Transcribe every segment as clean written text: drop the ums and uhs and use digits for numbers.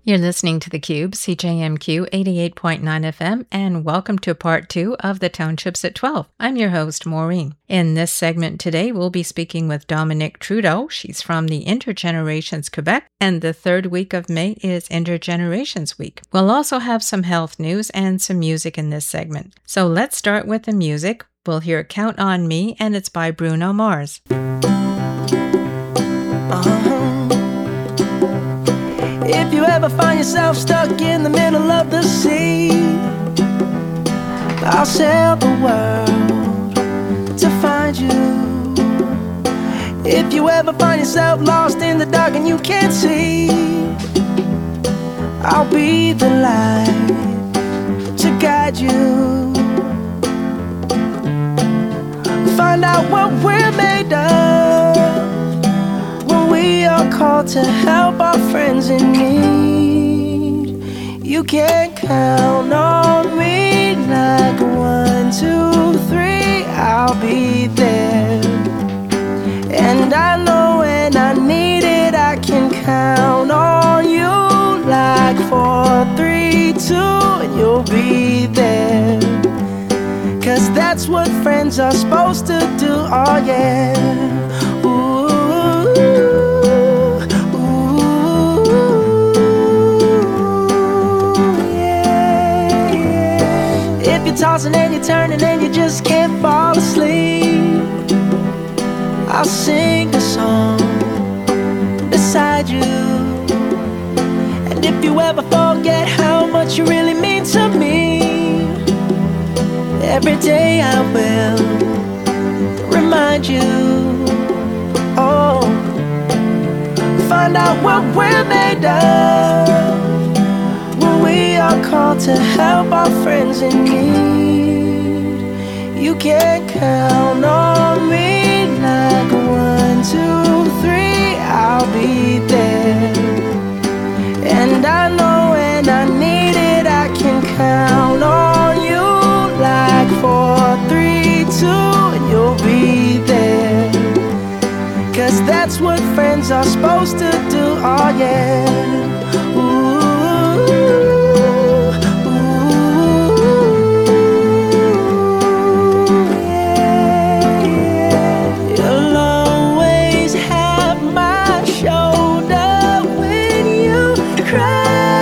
You're listening to theCUBE, CJMQ 88.9 FM, and welcome to part 2 of the Townships at 12. I'm your host, Maureen. In this segment today, we'll be speaking with Dominique Trudeau. She's from the Intergenerations Quebec, and the third week of May is Intergenerations Week. We'll also have some health news and some music in this segment. So let's start with the music. We'll hear Count on Me, and it's by Bruno Mars. If you ever find yourself stuck in the middle of the sea, I'll sail the world to find you. If you ever find yourself lost in the dark and you can't see, I'll be the light to guide you. Find out what we're made of when we are called to help our friends in need. You can count on me like 1, 2, 3, I'll be there. And I know when I need it, I can count on you like 4, 3, 2, and you'll be there. 'Cause that's what friends are supposed to do, oh yeah. Ooh, yeah, yeah. If you're tossing and you're turning and you just can't fall asleep, I'll sing a song beside you. And if you ever forget how much you really mean to me, every day I will remind you. Oh, find out what we're made of when we are called to help our friends in need. You can count on me like 1, 2, 3, I'll be there. And I know when I need it, I can count on you like 4, 3, 2, and you'll be there. 'Cause that's what friends are supposed to do, oh yeah. Ooh, ooh, yeah, yeah. You'll always have my shoulder when you cry.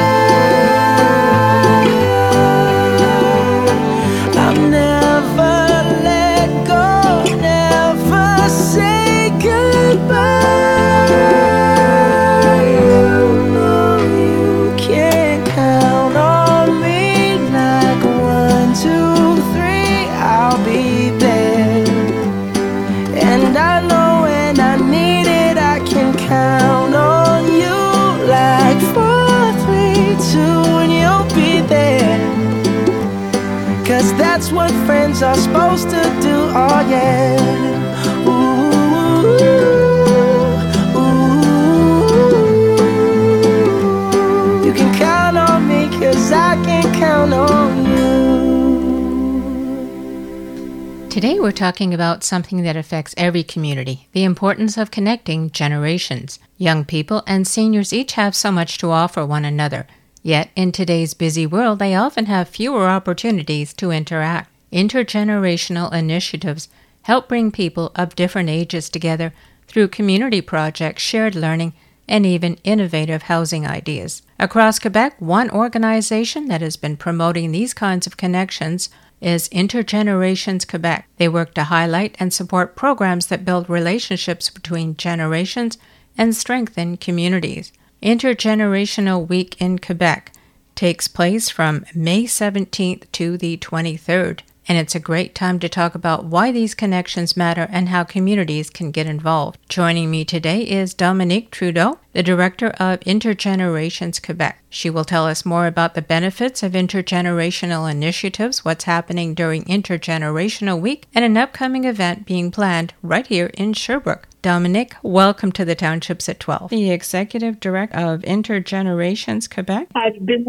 That's what friends are supposed to do, oh yeah. Ooh, ooh. You can count on me 'cause I can count on you. Today we're talking about something that affects every community, the importance of connecting generations. Young people and seniors each have so much to offer one another. Yet, in today's busy world, they often have fewer opportunities to interact. Intergenerational initiatives help bring people of different ages together through community projects, shared learning, and even innovative housing ideas. Across Quebec, one organization that has been promoting these kinds of connections is Intergenerations Quebec. They work to highlight and support programs that build relationships between generations and strengthen communities. Intergenerational Week in Quebec takes place from May 17th to the 23rd, and it's a great time to talk about why these connections matter and how communities can get involved. Joining me today is Dominique Trudeau, the Director of Intergenerations Quebec. She will tell us more about the benefits of intergenerational initiatives, what's happening during Intergenerational Week, and an upcoming event being planned right here in Sherbrooke. Dominique, welcome to the Townships at 12. The Executive Director of Intergenerations Quebec. I've been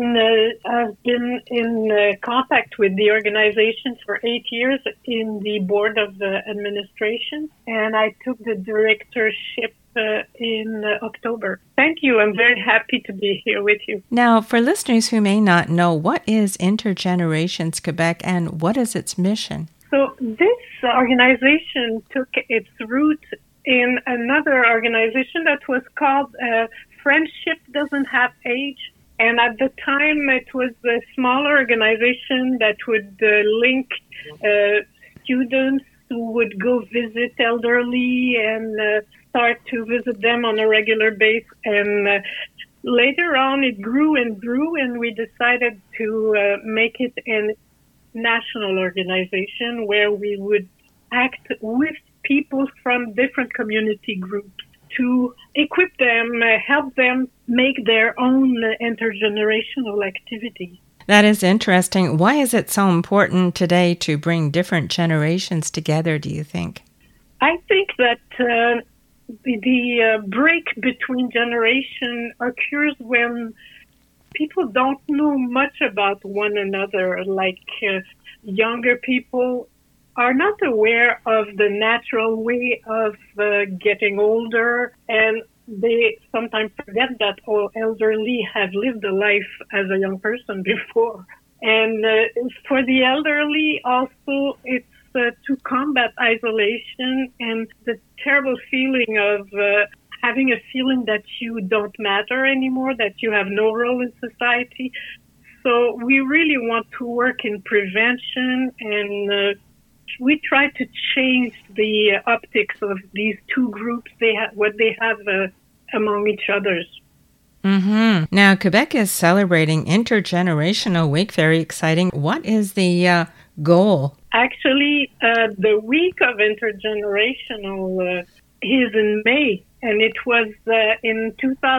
in contact with the organization for 8 years in the board of administration, and I took the directorship in October. Thank you. I'm very happy to be here with you. Now, for listeners who may not know, what is Intergenerations Quebec and what is its mission? So this organization took its root in another organization that was called Friendship Doesn't Have Age. And at the time, it was a smaller organization that would link students who would go visit elderly and start to visit them on a regular basis. And later on, it grew and grew, and we decided to make it a national organization where we would act with people from different community groups to equip them, help them make their own intergenerational activities. That is interesting. Why is it so important today to bring different generations together, do you think? I think that the break between generations occurs when people don't know much about one another, like younger people are not aware of the natural way of getting older, and they sometimes forget that all elderly have lived a life as a young person before. And for the elderly also, it's to combat isolation and the terrible feeling of having a feeling that you don't matter anymore, that you have no role in society. So we really want to work in prevention, and we try to change the optics of these two groups, what they have among each others. Mm-hmm. Now, Quebec is celebrating Intergenerational Week. Very exciting. What is the goal? Actually, the week of Intergenerational is in May, and it was in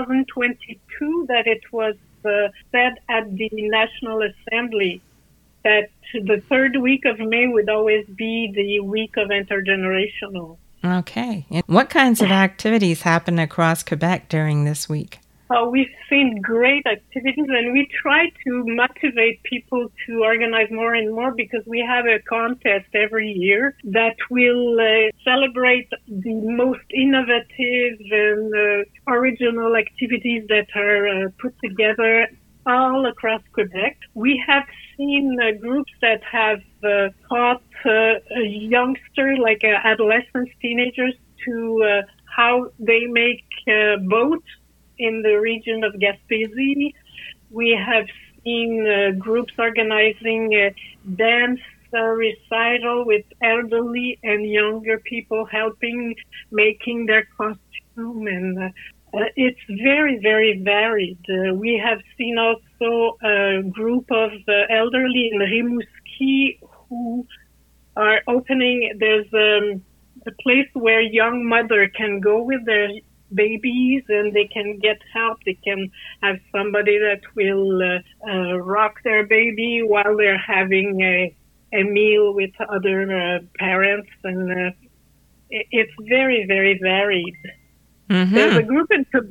2022 that it was said at the National Assembly that the third week of May would always be the week of Intergenerational. Okay. And what kinds of activities happen across Quebec during this week? We've seen great activities, and we try to motivate people to organize more and more because we have a contest every year that will celebrate the most innovative and original activities that are put together all across Quebec. We have seen groups that have taught youngsters, like adolescents, teenagers, to how they make boats in the region of Gaspésie. We have seen groups organizing dance recital with elderly and younger people helping making their costume, and it's very, very varied. We have seen also a group of elderly in Rimouski who are opening, there's a place where young mother can go with their babies and they can get help. They can have somebody that will rock their baby while they're having a meal with other parents, and it's very, very varied. Mm-hmm. There's a group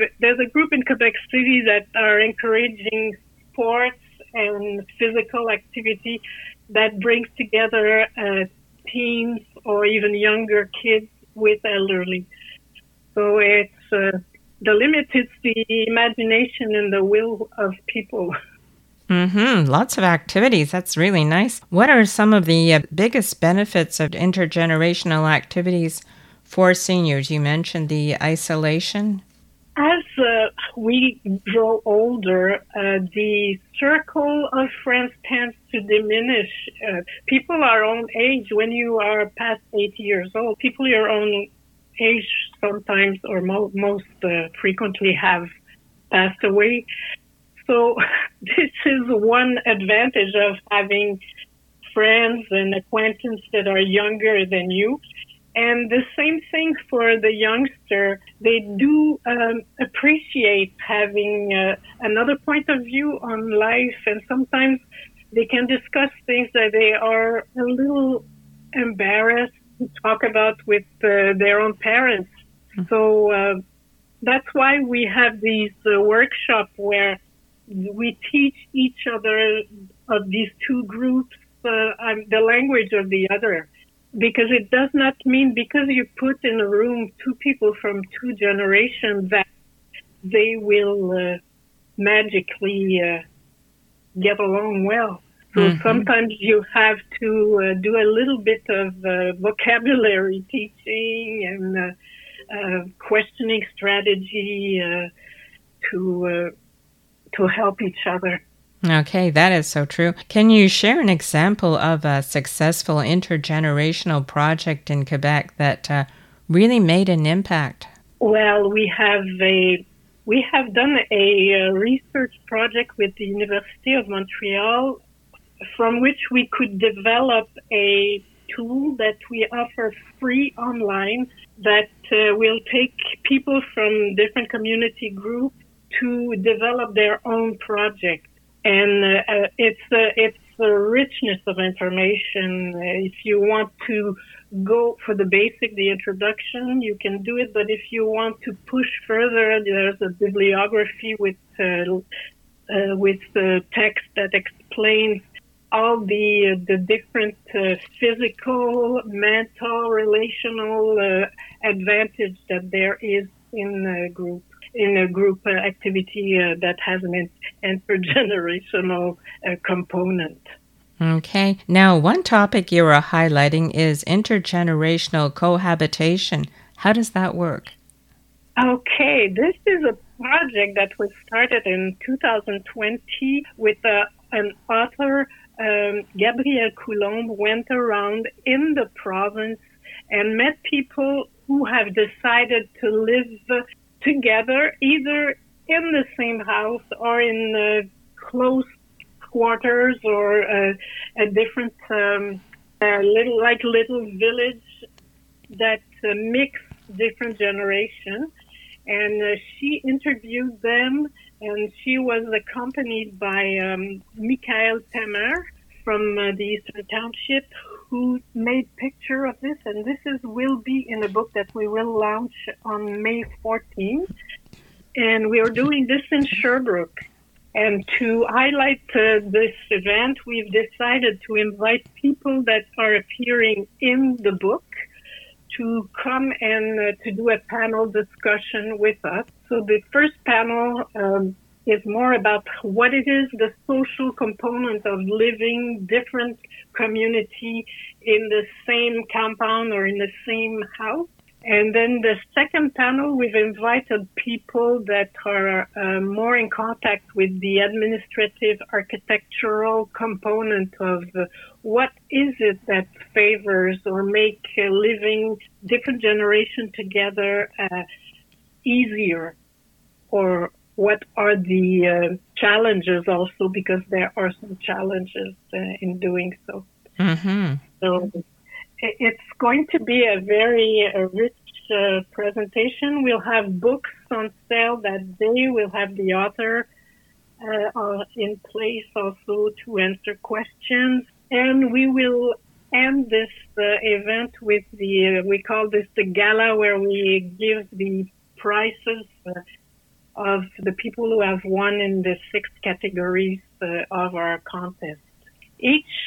in Quebec City that are encouraging sports and physical activity that brings together teens or even younger kids with elderly. So it's the limit is the imagination and the will of people. Mm-hmm. Lots of activities. That's really nice. What are some of the biggest benefits of intergenerational activities for seniors? You mentioned the isolation. As we grow older, the circle of friends tends to diminish. People our own age, when you are past 80 years old, people your own age sometimes or most frequently have passed away. So this is one advantage of having friends and acquaintances that are younger than you. And the same thing for the youngster. They do appreciate having another point of view on life, and sometimes they can discuss things that they are a little embarrassed to talk about with their own parents. So that's why we have these workshops where we teach each other of these two groups the language of the other. because it does not mean because you put in a room two people from two generations that they will magically get along well. So sometimes you have to do a little bit of vocabulary teaching and questioning strategy to help each other. Okay, that is so true. Can you share an example of a successful intergenerational project in Quebec that really made an impact? Well, we have done a research project with the University of Montreal, from which we could develop a tool that we offer free online that will take people from different community groups to develop their own project. And it's a richness of information. If you want to go for the basic, the introduction, you can do it. But if you want to push further, there's a bibliography with text that explains all the different physical, mental, relational advantage that there is in a group activity that has an intergenerational component. Okay. Now, one topic you are highlighting is intergenerational cohabitation. How does that work? Okay, this is a project that was started in 2020 with an author, Gabrielle Coulombe, went around in the province and met people who have decided to live together, either in the same house or in close quarters or a different little village that mix different generations. And she interviewed them, and she was accompanied by Michael Temer from the Eastern Township, who made picture of this. And this will be in a book that we will launch on May 14th. And we are doing this in Sherbrooke. And to highlight this event, we've decided to invite people that are appearing in the book to come and to do a panel discussion with us. So the first panel is more about what it is, the social component of living different community in the same compound or in the same house. And then the second panel, we've invited people that are more in contact with the administrative architectural component of what is it that favors or make living different generations together easier, or what are the challenges also, because there are some challenges in doing so. Mm-hmm. So it's going to be a very rich presentation. We'll have books on sale that day. We'll have the author in place also to answer questions. And we will end this event with we call this the gala, where we give the prizes of the people who have won in the 6 categories of our contest. Each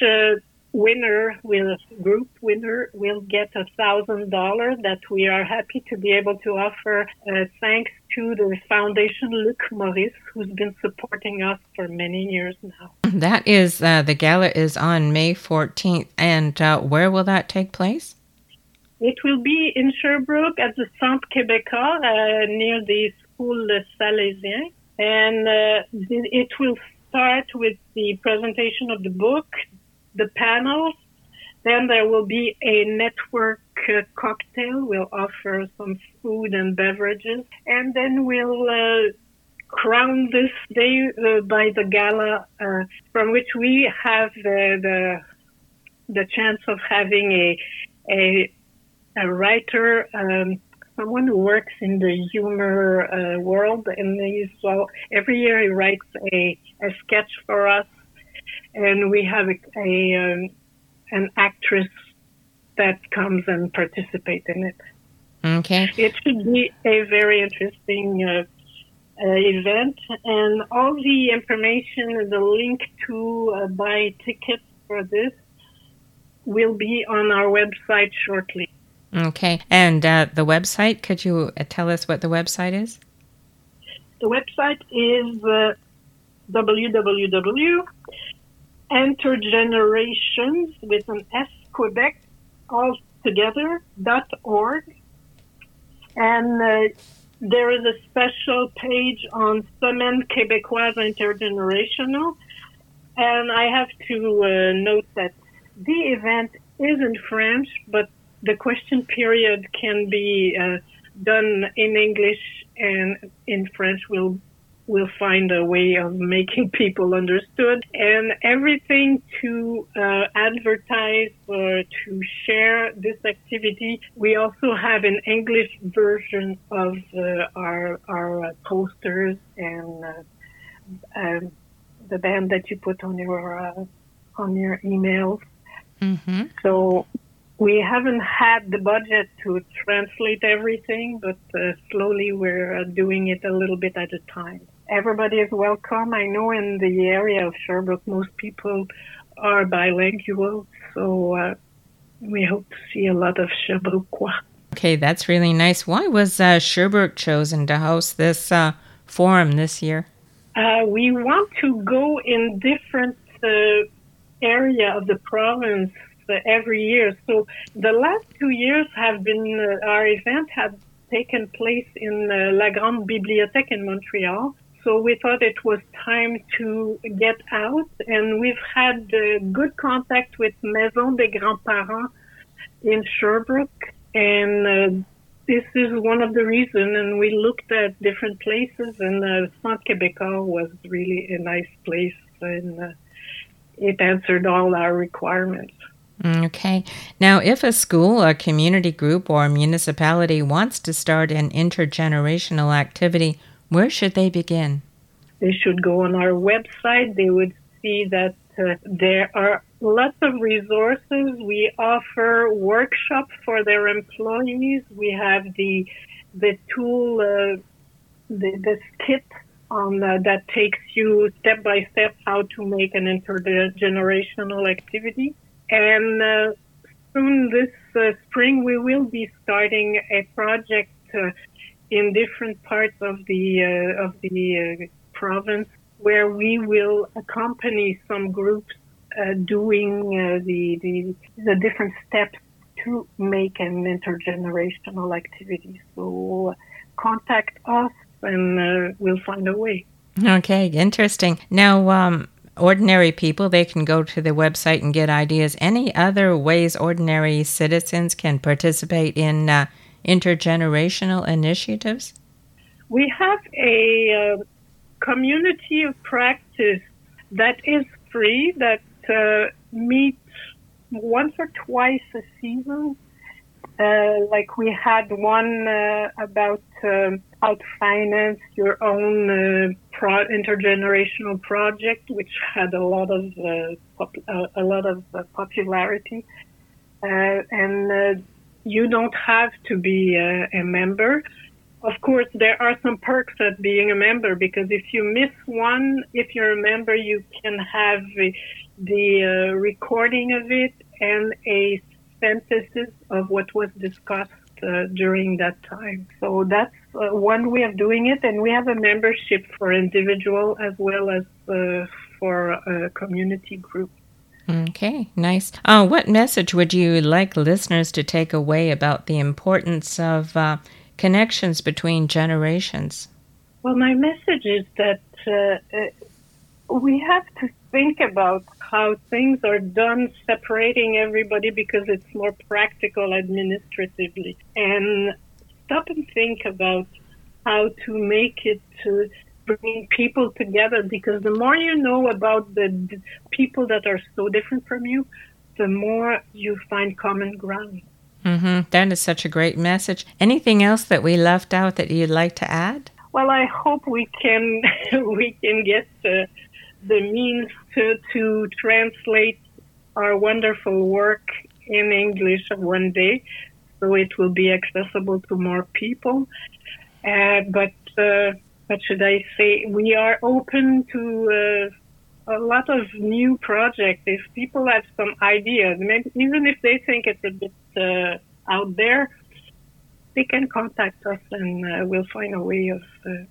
group winner will get $1,000 that we are happy to be able to offer thanks to the Foundation Luc Maurice, who's been supporting us for many years now. That is, the gala is on May 14th, and where will that take place? It will be in Sherbrooke at the Centre Québécois near the School Salésien, and it will start with the presentation of the book, the panels. Then there will be a network cocktail. We'll offer some food and beverages. And then we'll crown this day by the gala, from which we have the chance of having a writer, someone who works in the humor world. And every year he writes a sketch for us. And we have an actress that comes and participates in it. Okay. It should be a very interesting event. And all the information, the link to buy tickets for this will be on our website shortly. Okay. And the website, could you tell us what the website is? The website is www.intergenerations with an S Quebec all together.org. And there is a special page on Semaine Québécoise Intergenerational. And I have to note that the event is in French, but the question period can be done in English and in French. We'll find a way of making people understood. And everything to advertise or to share this activity. We also have an English version of our posters and the band that you put on your emails. Mm-hmm. So we haven't had the budget to translate everything, but slowly we're doing it a little bit at a time. Everybody is welcome. I know in the area of Sherbrooke, most people are bilingual, so we hope to see a lot of Sherbrookeois. Okay, that's really nice. Why was Sherbrooke chosen to host this forum this year? We want to go in different area of the province every year. So the last 2 years have been, our event had taken place in La Grande Bibliothèque in Montreal. So we thought it was time to get out, and we've had good contact with Maison des Grands-Parents in Sherbrooke, and this is one of the reasons, and we looked at different places, and Centre Québécois was really a nice place, and it answered all our requirements. Okay. Now, if a school, a community group, or a municipality wants to start an intergenerational activity, where should they begin? They should go on our website. They would see that there are lots of resources. We offer workshops for their employees. We have the tool, the kit on that takes you step by step how to make an intergenerational activity. And soon this spring, we will be starting a project in different parts of the province where we will accompany some groups doing the different steps to make an intergenerational activity. So contact us and we'll find a way. Okay, interesting. Now, ordinary people, they can go to the website and get ideas. Any other ways ordinary citizens can participate in intergenerational initiatives? We have a community of practice that is free, that meets once or twice a season. Like we had one about how to finance your own intergenerational project, which had a lot of popularity. And you don't have to be a member. Of course, there are some perks at being a member, because if you miss one, if you're a member, you can have the recording of it and a synthesis of what was discussed during that time. So that's one way of doing it, and we have a membership for individual as well as for a community group. Okay, nice. What message would you like listeners to take away about the importance of connections between generations? Well, my message is that we have to think about how things are done, separating everybody because it's more practical administratively, and stop and think about how to make it bring people together, because the more you know about the people that are so different from you, the more you find common ground. Mm-hmm. That is such a great message. Anything else that we left out that you'd like to add? Well, I hope we can get the means to translate our wonderful work in English one day, so it will be accessible to more people. But what should I say? We are open to a lot of new projects. If people have some ideas, maybe even if they think it's a bit out there, they can contact us and we'll find a way of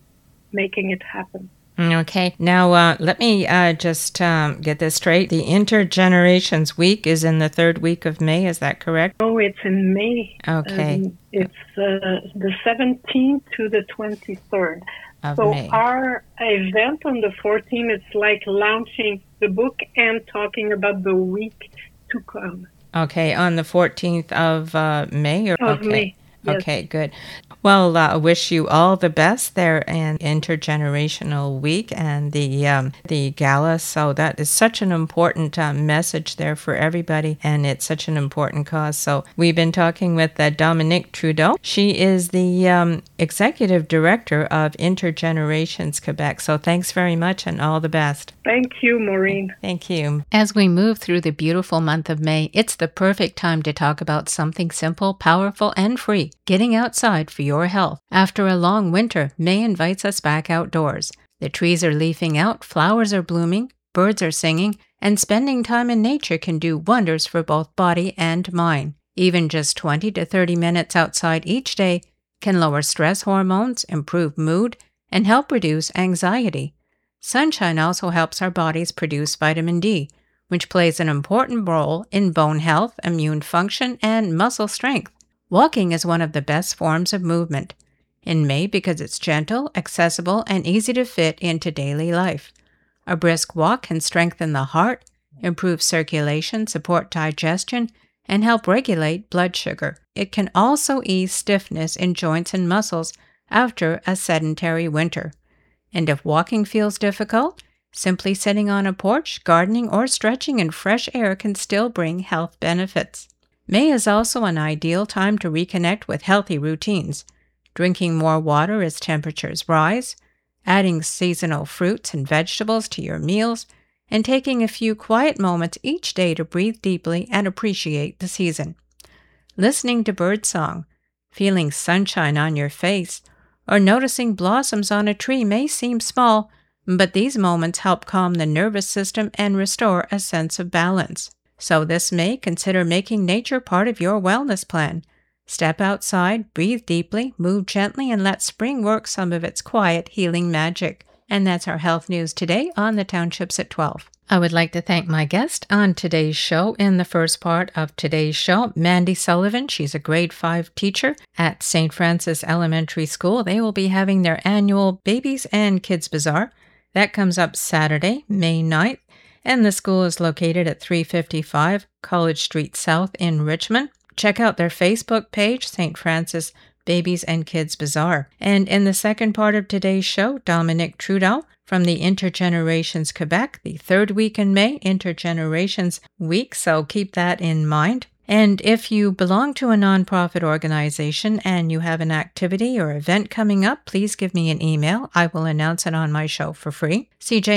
making it happen. Okay. Now, let me just get this straight. The Intergenerations Week is in the third week of May. Is that correct? Oh, it's in May. Okay. It's the 17th to the 23rd. So May. Our event on the 14th, it's like launching the book and talking about the week to come. Okay, on the 14th of May? Of May. Yes. Okay, good. Well, I wish you all the best there in Intergenerational Week and the gala. So that is such an important message there for everybody, and it's such an important cause. So we've been talking with Dominique Trudeau. She is the executive director of Intergenerations Quebec. So thanks very much and all the best. Thank you, Maureen. Thank you. As we move through the beautiful month of May, it's the perfect time to talk about something simple, powerful, and free. Getting outside for your health. After a long winter, May invites us back outdoors. The trees are leafing out, flowers are blooming, birds are singing, and spending time in nature can do wonders for both body and mind. Even just 20 to 30 minutes outside each day can lower stress hormones, improve mood, and help reduce anxiety. Sunshine also helps our bodies produce vitamin D, which plays an important role in bone health, immune function, and muscle strength. Walking is one of the best forms of movement. In May, because it's gentle, accessible, and easy to fit into daily life. A brisk walk can strengthen the heart, improve circulation, support digestion, and help regulate blood sugar. It can also ease stiffness in joints and muscles after a sedentary winter. And if walking feels difficult, simply sitting on a porch, gardening, or stretching in fresh air can still bring health benefits. May is also an ideal time to reconnect with healthy routines, drinking more water as temperatures rise, adding seasonal fruits and vegetables to your meals, and taking a few quiet moments each day to breathe deeply and appreciate the season. Listening to birdsong, feeling sunshine on your face, or noticing blossoms on a tree may seem small, but these moments help calm the nervous system and restore a sense of balance. So this May, consider making nature part of your wellness plan. Step outside, breathe deeply, move gently, and let spring work some of its quiet, healing magic. And that's our health news today on the Townships at 12. I would like to thank my guest on today's show. In the first part of today's show, Mandy Sullivan. She's a grade 5 teacher at St. Francis Elementary School. They will be having their annual Babies and Kids Bazaar. That comes up Saturday, May 9th. And the school is located at 355 College Street South in Richmond. Check out their Facebook page, St. Francis Babies and Kids Bazaar. And in the second part of today's show, Dominique Trudeau from the Intergenerations Quebec, the third week in May, Intergenerations Week, so keep that in mind. And if you belong to a nonprofit organization and you have an activity or event coming up, please give me an email. I will announce it on my show for free,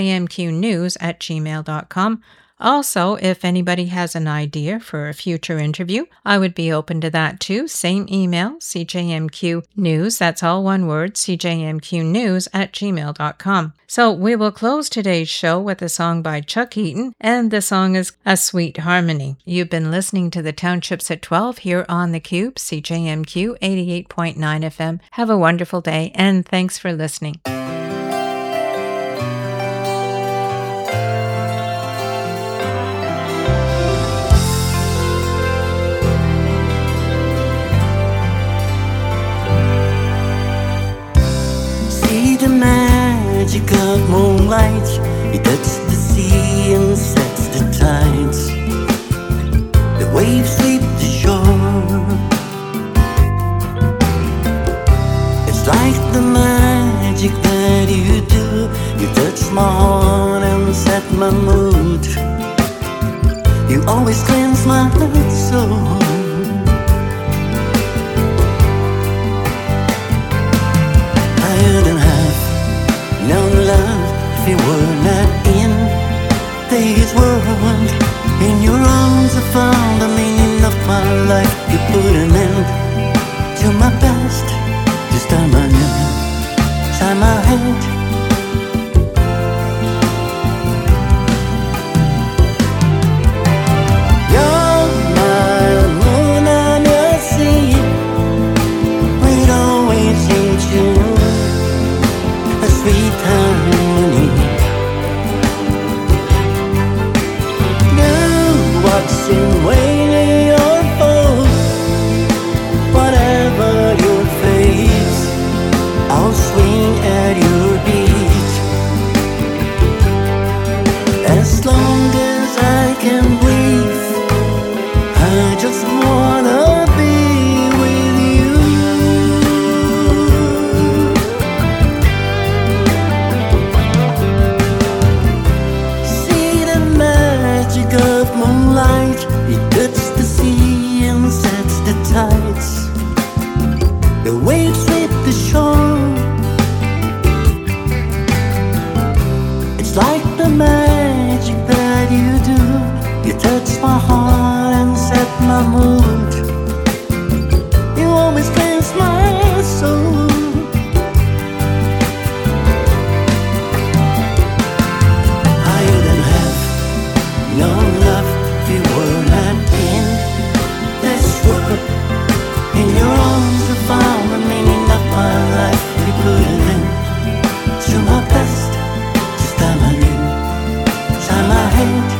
cjmqnews@gmail.com. Also, if anybody has an idea for a future interview, I would be open to that too. Same email, cjmqnews, that's all one word, cjmqnews@gmail.com. So we will close today's show with a song by Chuck Eaton, and the song is A Sweet Harmony. You've been listening to the Townships at 12 here on The Cube, CJMQ 88.9 FM. Have a wonderful day, and thanks for listening. The magic of moonlight, it touches the sea and sets the tides. The waves sweep the shore. It's like the magic that you do. You touch my heart and set my mood. You always cleanse my soul. No love if you were not in this world. In your arms I found the meaning of my life. You put an end to my past. This time I knew, time I had. you.